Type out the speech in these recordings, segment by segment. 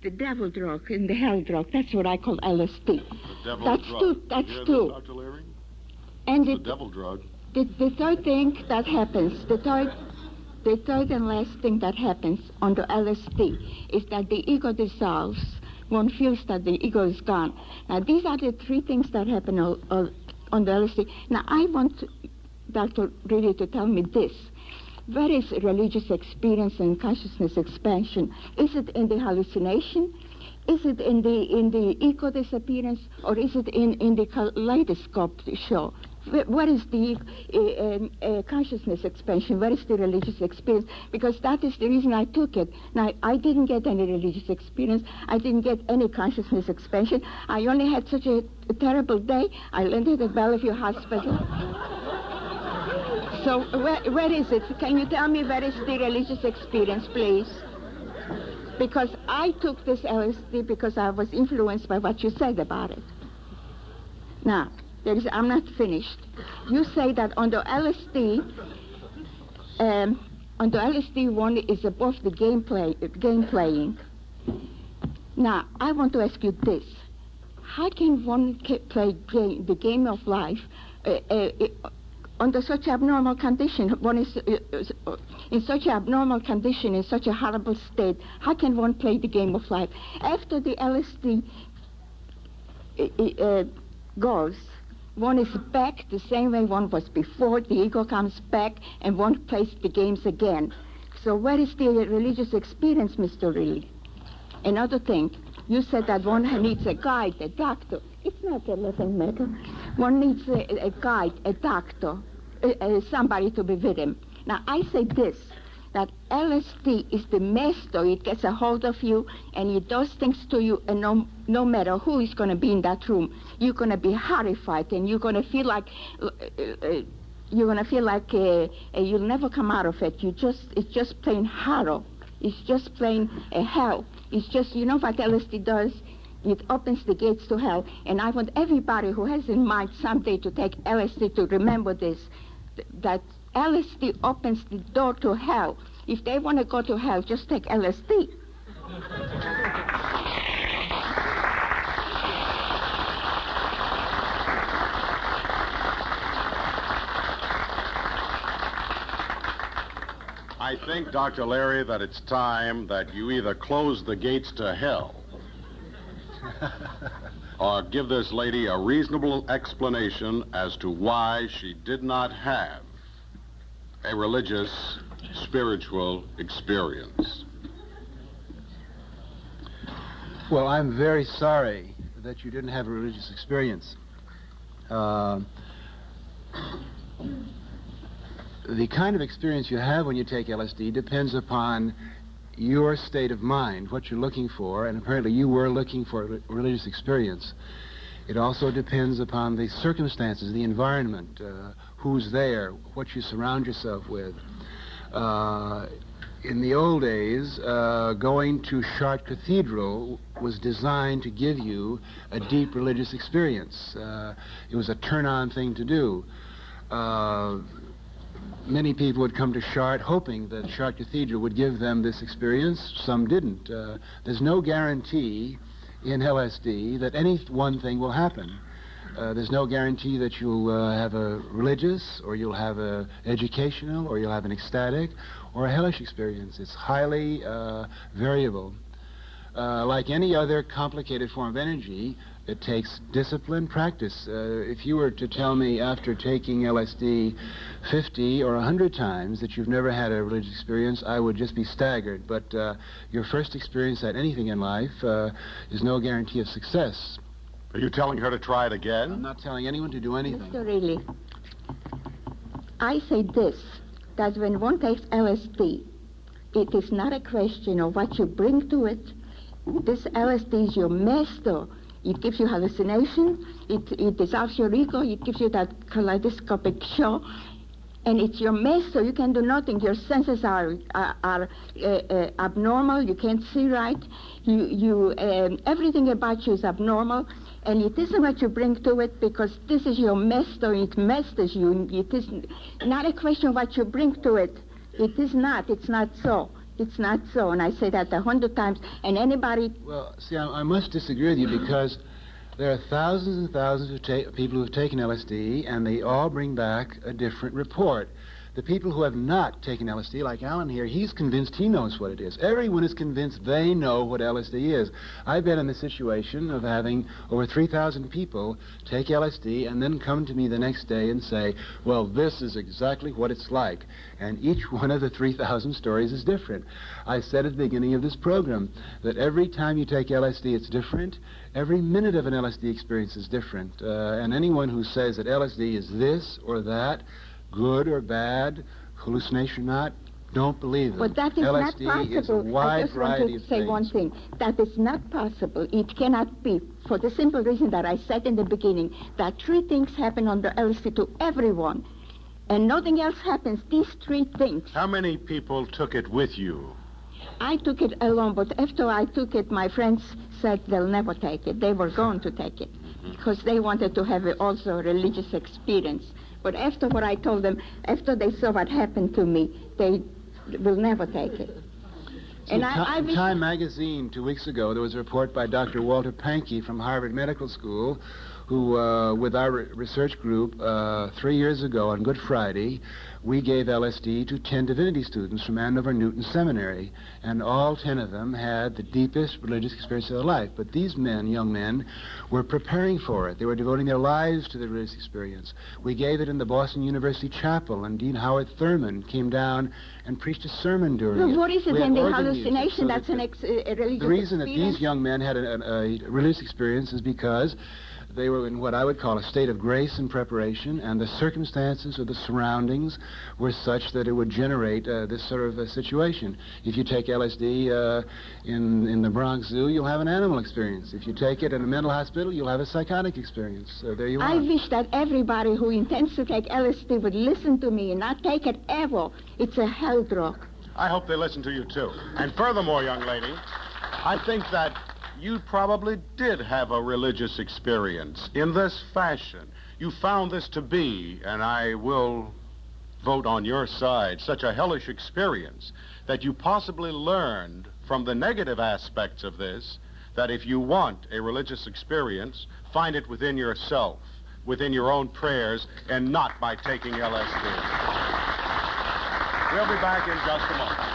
the devil drug and the hell drug. That's what I call LSD. The devil That's drug. true. That's you hear true. This, Dr. Leary? And The devil drug. the third thing that happens, the third and last thing that happens on the LSD is that the ego dissolves. One feels that the ego is gone. Now, these are the three things that happen on the LSD. Now, I want Dr. Reilly to tell me this. Where is religious experience and consciousness expansion? Is it in the hallucination? Is it in the ego disappearance? Or is it in the kaleidoscope show? Where is the consciousness expansion? Where is the religious experience? Because that is the reason I took it. Now, I didn't get any religious experience. I didn't get any consciousness expansion. I only had such a terrible day. I landed at Bellevue Hospital. So where is it? Can you tell me where is the religious experience, please? Because I took this LSD because I was influenced by what you said about it. Now, I'm not finished. You say that on the LSD, one is above the game playing. Now, I want to ask you this. How can one play the game of life under such abnormal condition? One is in such abnormal condition, in such a horrible state. How can one play the game of life? After the LSD goes, one is back the same way one was before. The ego comes back and one plays the games again. So where is the religious experience, Mr. Reilly? Another thing, you said that one needs a guide, a doctor. It's not a living matter. One needs a guide, a doctor, somebody to be with him. Now, I say this, that LSD is the master. It gets a hold of you, and it does things to you, and no matter who is going to be in that room, you're going to be horrified, and you're going to feel like you'll never come out of it. It's just plain horror. It's just plain hell. It's just, you know what LSD does? It opens the gates to hell, and I want everybody who has in mind someday to take LSD to remember this, that LSD opens the door to hell. If they want to go to hell, just take LSD. I think, Dr. Leary, that it's time that you either close the gates to hell or give this lady a reasonable explanation as to why she did not have a religious, spiritual experience. Well, I'm very sorry that you didn't have a religious experience. The kind of experience you have when you take LSD depends upon your state of mind, what you're looking for, and apparently you were looking for a religious experience. It also depends upon the circumstances, the environment, who's there, what you surround yourself with. In the old days, going to Chartres Cathedral was designed to give you a deep religious experience. It was a turn-on thing to do. Many people would come to Chartres hoping that Chartres Cathedral would give them this experience. Some didn't. There's no guarantee in LSD that any one thing will happen. There's no guarantee that you'll have a religious, or you'll have a educational, or you'll have an ecstatic, or a hellish experience. It's highly variable. Like any other complicated form of energy, it takes discipline, practice. If you were to tell me after taking LSD 50 or 100 times that you've never had a religious experience, I would just be staggered. But your first experience at anything in life is no guarantee of success. Are you telling her to try it again? I'm not telling anyone to do anything. Mr. Reilly, I say this, that when one takes LSD, it is not a question of what you bring to it. This LSD is your master. It gives you hallucination, it dissolves your ego, it gives you that kaleidoscopic show, and it's your master. You can do nothing. Your senses are abnormal. You can't see right. Everything about you is abnormal, and it isn't what you bring to it, because this is your master. It masters you. It is not a question of what you bring to it. It is not. It's not so. It's not so, and I say that 100 times, and anybody... Well, see, I must disagree with you because there are thousands and thousands of people who have taken LSD, and they all bring back a different report. The people who have not taken LSD, like Alan here, he's convinced he knows what it is. Everyone is convinced they know what LSD is. I've been in the situation of having over 3,000 people take LSD and then come to me the next day and say, well, this is exactly what it's like. And each one of the 3,000 stories is different. I said at the beginning of this program that every time you take LSD, it's different. Every minute of an LSD experience is different. And anyone who says that LSD is this or that, good or bad, hallucination or not, don't believe them. But that is LSD not possible. is a wide I just want variety to of say things. one thing. That is not possible. It cannot be, for the simple reason that I said in the beginning, that 3 things happen under LSD to everyone, and nothing else happens. These 3 things. How many people took it with you? I took it alone, but after I took it, my friends said they'll never take it. They were going to take it because they wanted to have also a religious experience. But after what I told them, after they saw what happened to me, they will never take it. In Time magazine 2 weeks ago, there was a report by Dr. Walter Pankey from Harvard Medical School, who, with our research group, 3 years ago on Good Friday, we gave LSD to 10 divinity students from Andover Newton Seminary, and all 10 of them had the deepest religious experience of their life. But these men, young men, were preparing for it. They were devoting their lives to the religious experience. We gave it in the Boston University Chapel, and Dean Howard Thurman came down and preached a sermon during it. Well, what is it We had in the organ music, hallucination so that's that a religious the reason that experience? these young men had a religious experience is because they were in what I would call a state of grace and preparation, and the circumstances or the surroundings were such that it would generate this sort of a situation. If you take LSD in the Bronx Zoo, you'll have an animal experience. If you take it in a mental hospital, you'll have a psychotic experience. So there you are. I wish that everybody who intends to take LSD would listen to me and not take it ever. It's a hell drug. I hope they listen to you, too. And furthermore, young lady, I think that you probably did have a religious experience in this fashion. You found this to be, and I will vote on your side, such a hellish experience that you possibly learned from the negative aspects of this that if you want a religious experience, find it within yourself, within your own prayers, and not by taking LSD. We'll be back in just a moment.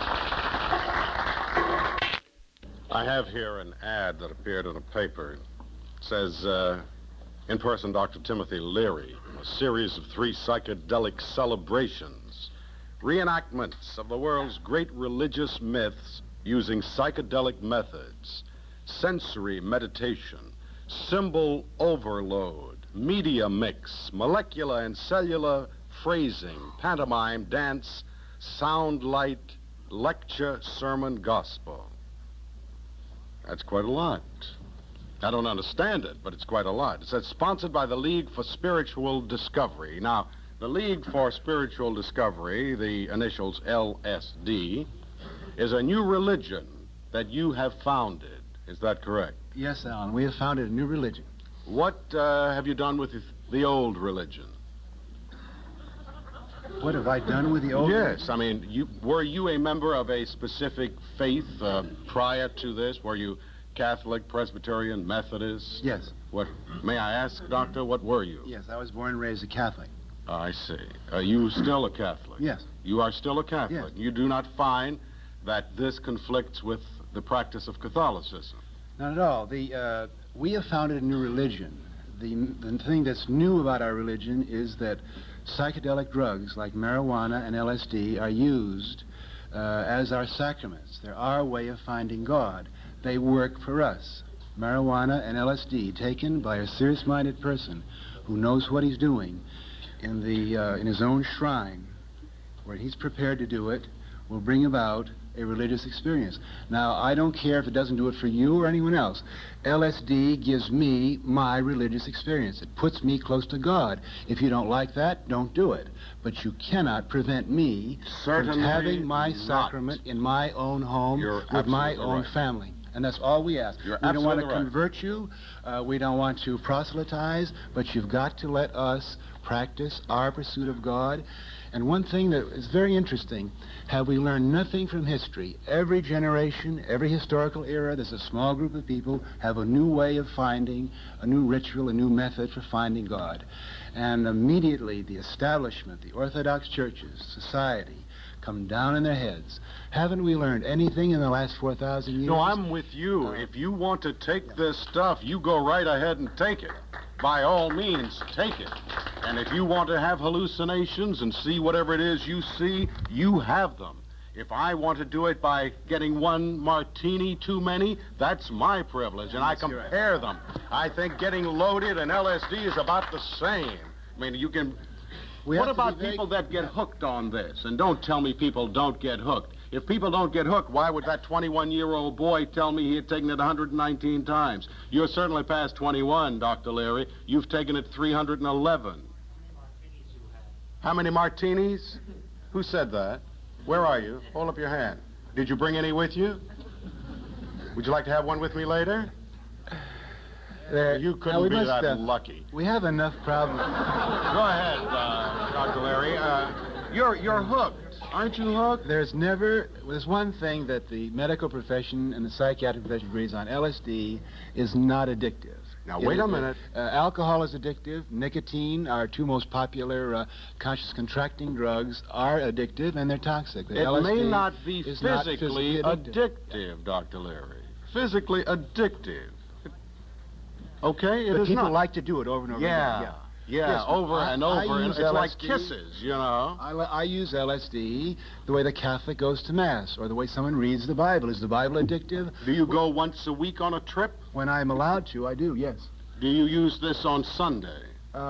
I have here an ad that appeared in a paper. It says, in person, Dr. Timothy Leary, a series of 3 psychedelic celebrations, reenactments of the world's great religious myths using psychedelic methods, sensory meditation, symbol overload, media mix, molecular and cellular phrasing, pantomime, dance, sound light, lecture, sermon, gospel. That's quite a lot. I don't understand it, but it's quite a lot. It says, sponsored by the League for Spiritual Discovery. Now, the League for Spiritual Discovery, the initials LSD, is a new religion that you have founded. Is that correct? Yes, Alan, we have founded a new religion. What have you done with the old religion? What have I done with the old religion? Yes, I mean, were you a member of a specific faith prior to this? Were you Catholic, Presbyterian, Methodist? Yes. What? May I ask, Doctor, what were you? Yes, I was born and raised a Catholic. I see. You still a Catholic? Yes. You are still a Catholic? Yes. You do not find that this conflicts with the practice of Catholicism? Not at all. We have founded a new religion. The thing that's new about our religion is that psychedelic drugs like marijuana and LSD are used as our sacraments. They're our way of finding God. They work for us. Marijuana and LSD taken by a serious-minded person who knows what he's doing in his own shrine, where he's prepared to do it, will bring about a religious experience. Now, I don't care if it doesn't do it for you or anyone else. LSD gives me my religious experience. It puts me close to God. If you don't like that, don't do it. But you cannot prevent me from having my sacrament in my own home with my own family. And that's all we ask. We don't want to convert you. We don't want to proselytize. But you've got to let us practice our pursuit of God. And one thing that is very interesting, have we learned nothing from history? Every generation, every historical era, there's a small group of people have a new way of finding, a new ritual, a new method for finding God. And immediately the establishment, the Orthodox churches, society, come down in their heads. Haven't we learned anything in the last 4,000 years? No, I'm with you. If you want to take this stuff, you go right ahead and take it. By all means, take it. And if you want to have hallucinations and see whatever it is you see, you have them. If I want to do it by getting one martini too many, that's my privilege, and I compare them. I think getting loaded and LSD is about the same. I mean, you can... What about people that get hooked on this? And don't tell me people don't get hooked. If people don't get hooked, why would that 21-year-old boy tell me he had taken it 119 times? You're certainly past 21, Dr. Leary. You've taken it 311. How many martinis? Who said that? Where are you? Hold up your hand. Did you bring any with you? Would you like to have one with me later? You couldn't be that lucky. We have enough problems. Go ahead, Dr. Leary. You're hooked. Aren't you hooked? There's one thing that the medical profession and the psychiatric profession agrees on. LSD is not addictive. Now, wait a minute. Alcohol is addictive. Nicotine, our two most popular conscious contracting drugs, are addictive, and they're toxic. It may not be physically addictive, Dr. Leary. Physically addictive. Okay? But people like to do it over and over again. Yeah, yes, over and over, and it's LSD, like kisses, you know. I use LSD the way the Catholic goes to Mass, or the way someone reads the Bible. Is the Bible addictive? Do you go once a week on a trip? When I'm allowed to, I do, yes. Do you use this on Sunday?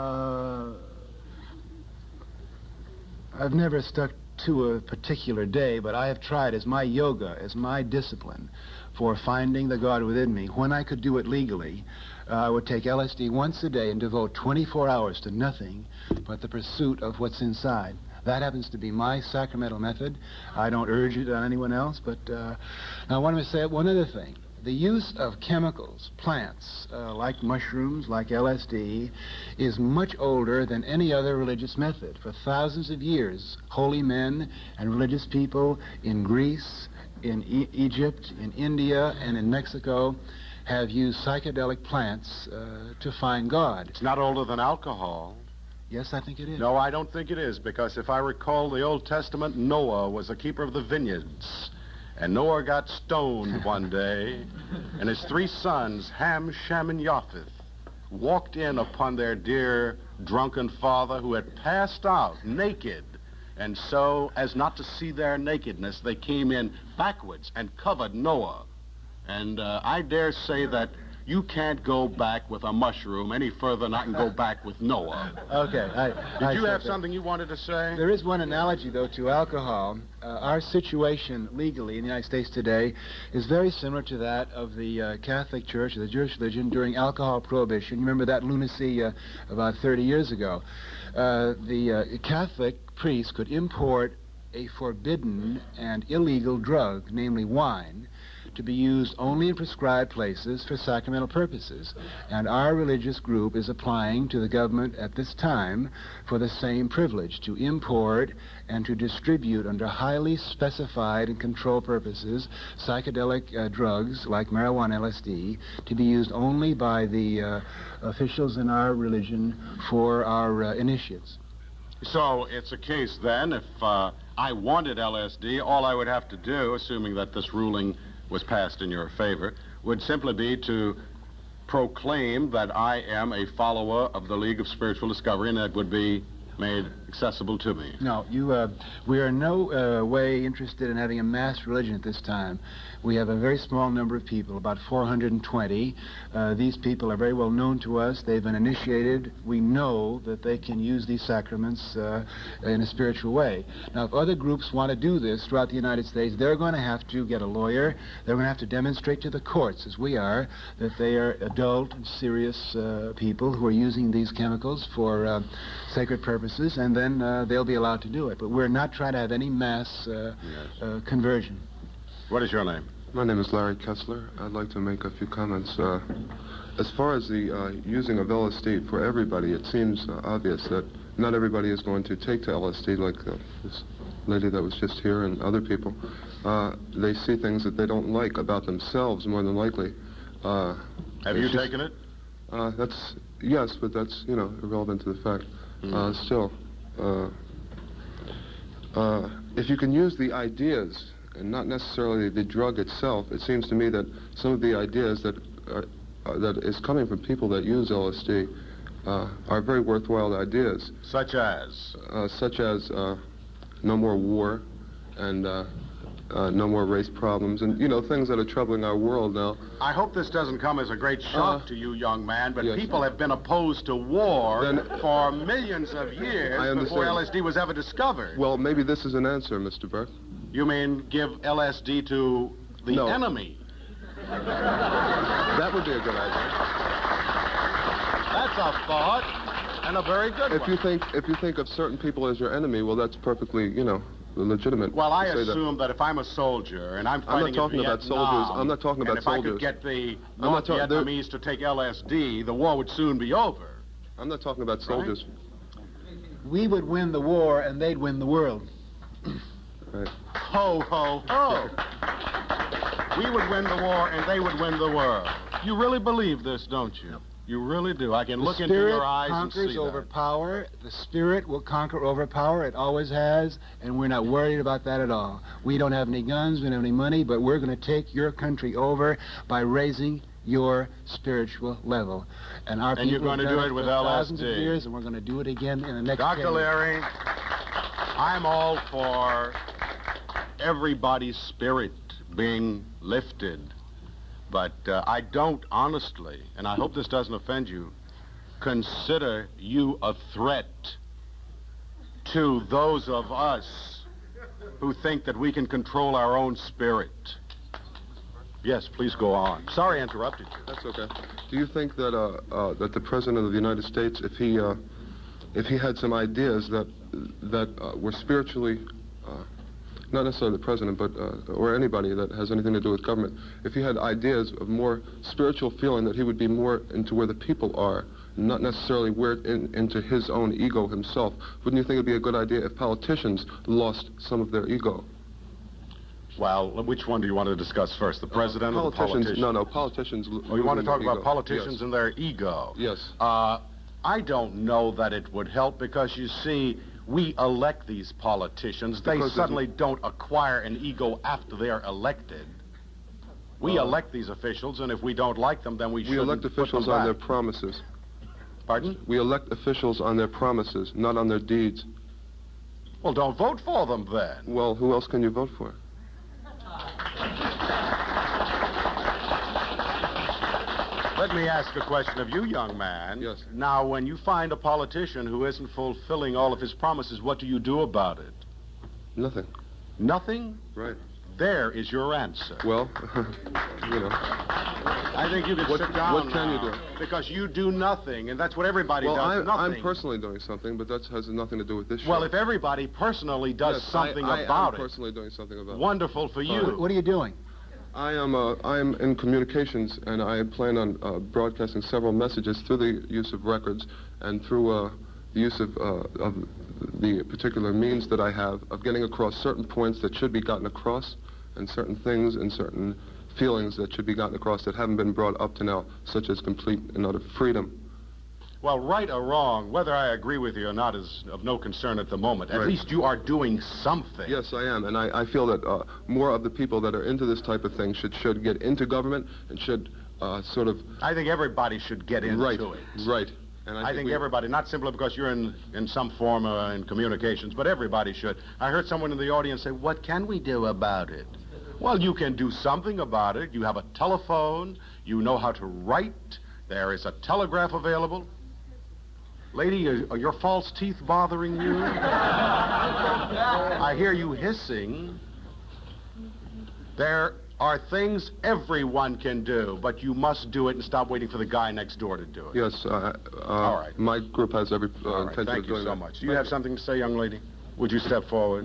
I've never stuck to a particular day, but I have tried as my yoga, as my discipline for finding the God within me. When I could do it legally, I would take LSD once a day and devote 24 hours to nothing but the pursuit of what's inside. That happens to be my sacramental method. I don't urge it on anyone else, but now I want to say one other thing. The use of chemicals, plants, like mushrooms, like LSD, is much older than any other religious method. For thousands of years, holy men and religious people in Greece, in Egypt, in India, and in Mexico have used psychedelic plants to find God. It's not older than alcohol. Yes, I think it is. No, I don't think it is, because if I recall the Old Testament, Noah was a keeper of the vineyards. And Noah got stoned one day, and his three sons, Ham, Shem, and Japheth, walked in upon their dear drunken father who had passed out naked. And so, as not to see their nakedness, they came in backwards and covered Noah. And I dare say that you can't go back with a mushroom any further than I can go back with Noah. Okay. Did you have something you wanted to say? There is one analogy, though, to alcohol. Our situation legally in the United States today is very similar to that of the Catholic Church, the Jewish religion, during alcohol prohibition. You remember that lunacy about 30 years ago. The Catholic priest could import a forbidden and illegal drug, namely wine, to be used only in prescribed places for sacramental purposes. And our religious group is applying to the government at this time for the same privilege, to import and to distribute under highly specified and controlled purposes psychedelic drugs like marijuana, LSD, to be used only by the officials in our religion for our initiates. So it's a case then, if I wanted LSD, all I would have to do, assuming that this ruling was passed in your favor, would simply be to proclaim that I am a follower of the League of Spiritual Discovery, and that would be made accessible to me. No, we are in no way interested in having a mass religion at this time. We have a very small number of people, about 420. These people are very well known to us. They've been initiated. We know that they can use these sacraments in a spiritual way. Now, if other groups want to do this throughout the United States, they're going to have to get a lawyer. They're going to have to demonstrate to the courts, as we are, that they are adult and serious people who are using these chemicals for sacred purposes, and then they'll be allowed to do it. But we're not trying to have any mass conversion. What is your name? My name is Larry Kessler. I'd like to make a few comments. As far as the using of LSD for everybody, it seems obvious that not everybody is going to take to LSD like this lady that was just here and other people. They see things that they don't like about themselves, more than likely. Have you taken it? Yes, but that's, irrelevant to the fact. Still, if you can use the ideas and not necessarily the drug itself, it seems to me that some of the ideas that is coming from people that use LSD are very worthwhile ideas. Such as? No more war and no more race problems and, things that are troubling our world now. I hope this doesn't come as a great shock to you, young man, but yes. people have been opposed to war for millions of years before LSD was ever discovered. Well, maybe this is an answer, Mr. Burke. You mean give LSD to the enemy? That would be a good idea. That's a thought, and a very good one. If you think of certain people as your enemy, well, that's perfectly, legitimate. Well, I assume that if I'm a soldier and I'm fighting in Vietnam, I'm not talking about if soldiers. I could get the North Vietnamese to take LSD, the war would soon be over. I'm not talking about soldiers. Right? We would win the war, and they'd win the world. Right. Ho, ho, ho. We would win the war, and they would win the world. You really believe this, don't you? You really do. I can look into your eyes and see that. The spirit conquers over power. The spirit will conquer over power. It always has, and we're not worried about that at all. We don't have any guns, we don't have any money, but we're going to take your country over by raising your spiritual level. And you're going to do it with thousands of LSD. years, and we're going to do it again in the next Dr. 10 years. Leary, I'm all for everybody's spirit being lifted. But I don't honestly, and I hope this doesn't offend you, consider you a threat to those of us who think that we can control our own spirit. Yes, please go on. Sorry I interrupted you. That's okay. Do you think that that the President of the United States, if he had some ideas that were spiritually not necessarily the president, but or anybody that has anything to do with government, if he had ideas of more spiritual feeling, that he would be more into where the people are, not necessarily into his own ego himself, wouldn't you think it'd be a good idea if politicians lost some of their ego? Well, which one do you want to discuss first, the president or the politicians? No, politicians. Oh, you want to talk about politicians yes. and their ego? Yes. I don't know that it would help because, you see, we elect these politicians. They suddenly don't acquire an ego after they're elected. We elect these officials, and if we don't like them, then we shouldn't elect officials on their promises. Pardon? We elect officials on their promises, not on their deeds. Well, don't vote for them, then. Well, who else can you vote for? Let me ask a question of you, young man. Yes. Now, when you find a politician who isn't fulfilling all of his promises, what do you do about it? Nothing. Nothing? Right. There is your answer. Well, I think you can sit down What can now, you do? because you do nothing, and that's what everybody does, nothing. I'm personally doing something, but that has nothing to do with this show. Well, if everybody personally does something about I'm it, personally doing something about it. Wonderful for you. What are you doing? I am in communications, and I plan on broadcasting several messages through the use of records and through the use of the particular means that I have of getting across certain points that should be gotten across, and certain things and certain feelings that should be gotten across that haven't been brought up to now, such as complete and utter freedom. Well, right or wrong, whether I agree with you or not is of no concern at the moment. At Right. least you are doing something. Yes, I am, and I feel that more of the people that are into this type of thing should get into government and should sort of... I think everybody should get into it. Right. And I think everybody, not simply because you're in some form in communications, but everybody should. I heard someone in the audience say, what can we do about it? Well, you can do something about it. You have a telephone. You know how to write. There is a telegraph available. Lady, are your false teeth bothering you? I hear you hissing. There are things everyone can do, but you must do it and stop waiting for the guy next door to do it. Yes, All right. My group has every All right. intention Thank of doing you so that. much. Do you have something to say, young lady? Would you step forward?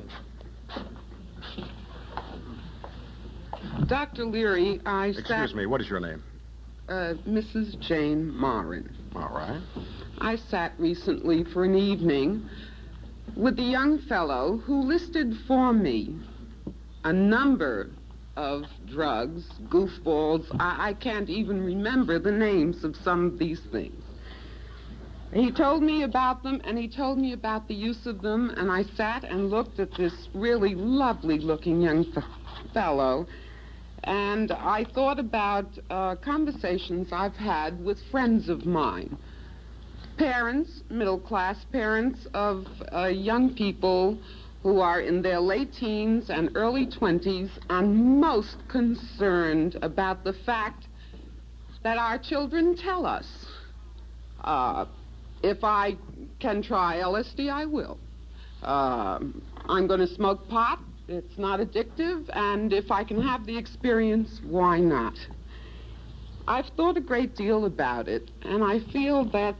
Dr. Leary, Excuse me, what is your name? Mrs. Jane Morin. All right. I sat recently for an evening with a young fellow who listed for me a number of drugs, goofballs. I can't even remember the names of some of these things. He told me about them, and he told me about the use of them, and I sat and looked at this really lovely-looking young fellow, and I thought about conversations I've had with friends of mine, parents, middle-class parents of young people who are in their late teens and early 20s and most concerned about the fact that our children tell us, if I can try LSD, I will. I'm going to smoke pot. It's not addictive, and if I can have the experience, why not? I've thought a great deal about it, and I feel that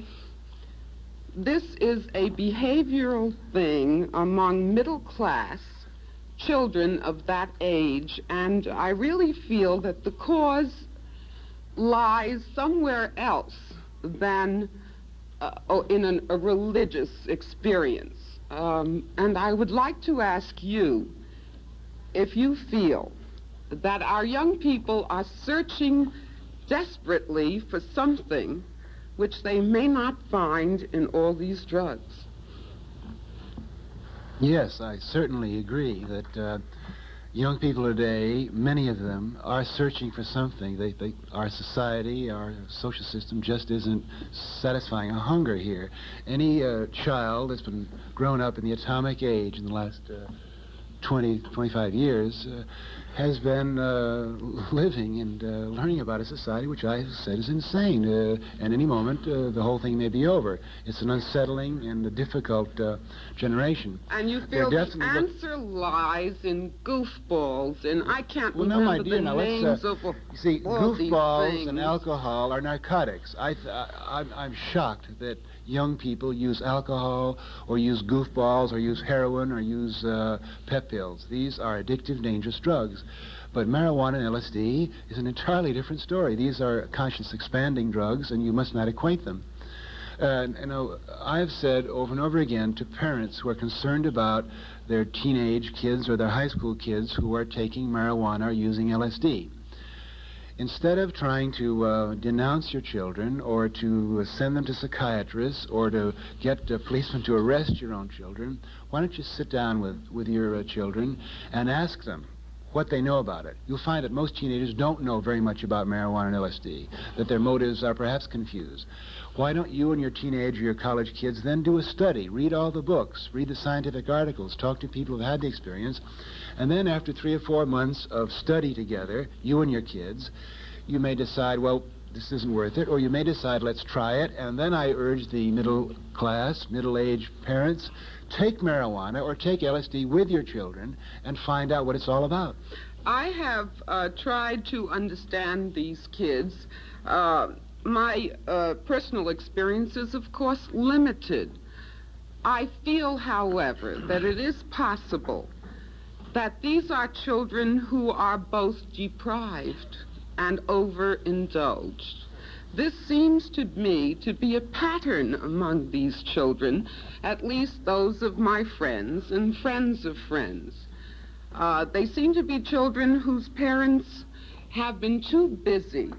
this is a behavioral thing among middle-class children of that age, and I really feel that the cause lies somewhere else than in a religious experience. And I would like to ask you if you feel that our young people are searching desperately for something which they may not find in all these drugs. Yes, I certainly agree that young people today, many of them, are searching for something. Our society, our social system just isn't satisfying a hunger here. Any child that's been grown up in the atomic age in the last 20, 25 years has been living and learning about a society which I said is insane. At any moment, the whole thing may be over. It's an unsettling and a difficult generation. And you feel the answer lies in goofballs, and I can't remember my dear, the names of all you see, goofballs goofballs things. And alcohol are narcotics. I'm shocked that young people use alcohol or use goofballs or use heroin or use pep pills. These are addictive, dangerous drugs. But marijuana and LSD is an entirely different story. These are conscience-expanding drugs, and you must not equate them. I've said over and over again to parents who are concerned about their teenage kids or their high school kids who are taking marijuana or using LSD, instead of trying to denounce your children or to send them to psychiatrists or to get policemen to arrest your own children, why don't you sit down with your children and ask them what they know about it. You'll find that most teenagers don't know very much about marijuana and LSD, that their motives are perhaps confused. Why don't you and your teenage or your college kids then do a study, read all the books, read the scientific articles, talk to people who've had the experience, and then after 3 or 4 months of study together, you and your kids, you may decide, well, this isn't worth it, or you may decide, let's try it, and then I urge the middle-class, middle-aged parents, take marijuana or take LSD with your children and find out what it's all about. I have tried to understand these kids. My personal experience is, of course, limited. I feel, however, that it is possible that these are children who are both deprived and overindulged. This seems to me to be a pattern among these children, at least those of my friends and friends of friends. They seem to be children whose parents have been too busy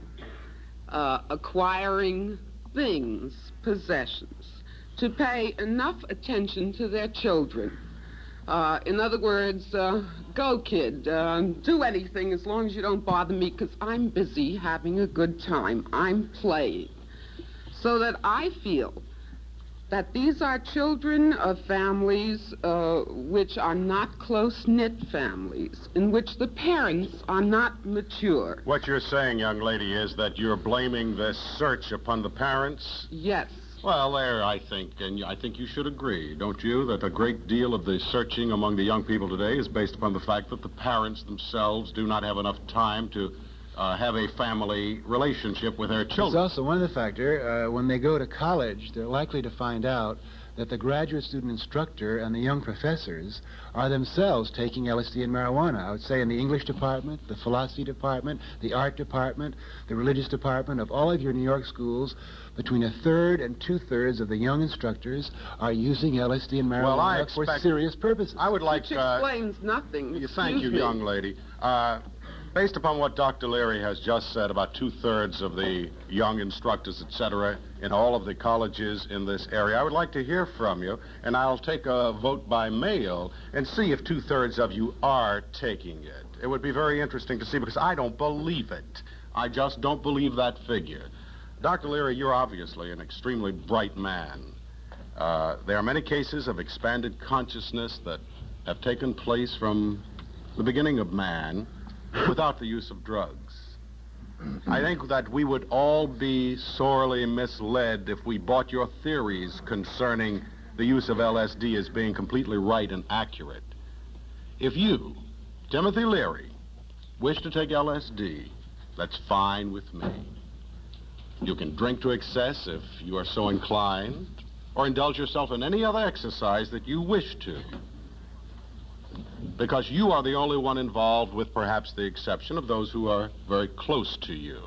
acquiring things, possessions, to pay enough attention to their children. In other words, go kid, do anything as long as you don't bother me, because I'm busy having a good time. I'm playing. So that I feel that these are children of families which are not close-knit families, in which the parents are not mature. What you're saying, young lady, is that you're blaming this search upon the parents? Yes. Well, there, I think, and I think you should agree, don't you, that a great deal of the searching among the young people today is based upon the fact that the parents themselves do not have enough time to have a family relationship with their children. It's also one of the factors, when they go to college, they're likely to find out that the graduate student instructor and the young professors are themselves taking LSD and marijuana. I would say in the English department, the philosophy department, the art department, the religious department of all of your New York schools, between 1/3 and 2/3 of the young instructors are using LSD and marijuana for serious purposes. I would like... Which explains nothing. Thank you, young lady. Based upon what Dr. Leary has just said about 2/3 of the young instructors, etc., in all of the colleges in this area, I would like to hear from you, and I'll take a vote by mail and see if 2/3 of you are taking it. It would be very interesting to see, because I don't believe it. I just don't believe that figure. Dr. Leary, you're obviously an extremely bright man. There are many cases of expanded consciousness that have taken place from the beginning of man without the use of drugs. I think that we would all be sorely misled if we bought your theories concerning the use of LSD as being completely right and accurate. If you, Timothy Leary, wish to take LSD, that's fine with me. You can drink to excess if you are so inclined, or indulge yourself in any other exercise that you wish to, because you are the only one involved, with perhaps the exception of those who are very close to you.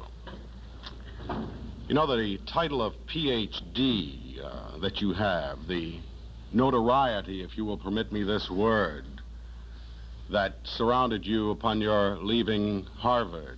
You know that the title of PhD that you have, the notoriety, if you will permit me this word, that surrounded you upon your leaving Harvard,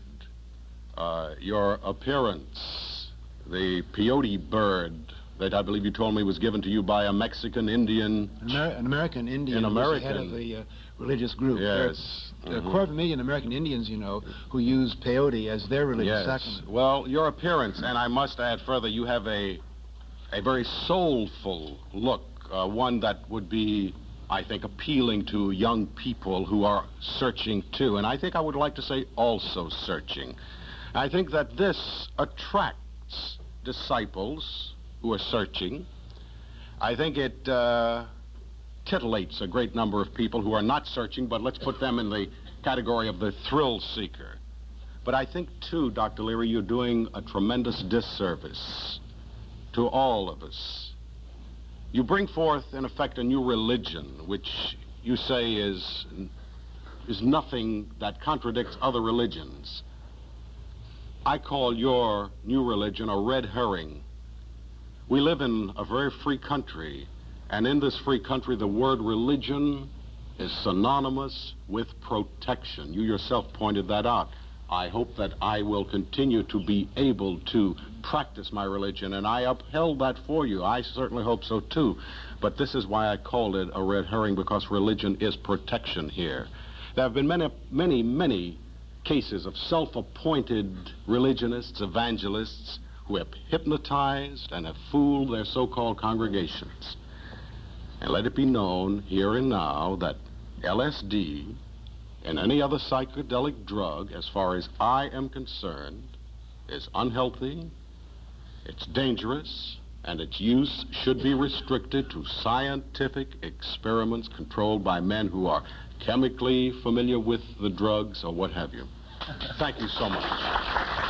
your appearance, the peyote bird that I believe you told me was given to you by a Mexican Indian... An American Indian who was the head of the religious group. Yes. There are 250,000 American Indians, you know, who use peyote as their religious sacrament. Well, your appearance, and I must add further, you have a very soulful look, one that would be, I think, appealing to young people who are searching too, and I think I would like to say also searching. I think that this attracts disciples who are searching. I think it titillates a great number of people who are not searching, but let's put them in the category of the thrill seeker. But I think, too, Dr. Leary, you're doing a tremendous disservice to all of us. You bring forth, in effect, a new religion, which you say is nothing that contradicts other religions. I call your new religion a red herring. We live in a very free country, and in this free country, the word religion is synonymous with protection. You yourself pointed that out. I hope that I will continue to be able to practice my religion, and I upheld that for you. I certainly hope so, too. But this is why I called it a red herring, because religion is protection here. There have been many cases of self-appointed religionists, evangelists, who have hypnotized and have fooled their so-called congregations. And let it be known here and now that LSD and any other psychedelic drug, as far as I am concerned, is unhealthy, it's dangerous, and its use should be restricted to scientific experiments controlled by men who are chemically familiar with the drugs or what have you. Thank you so much.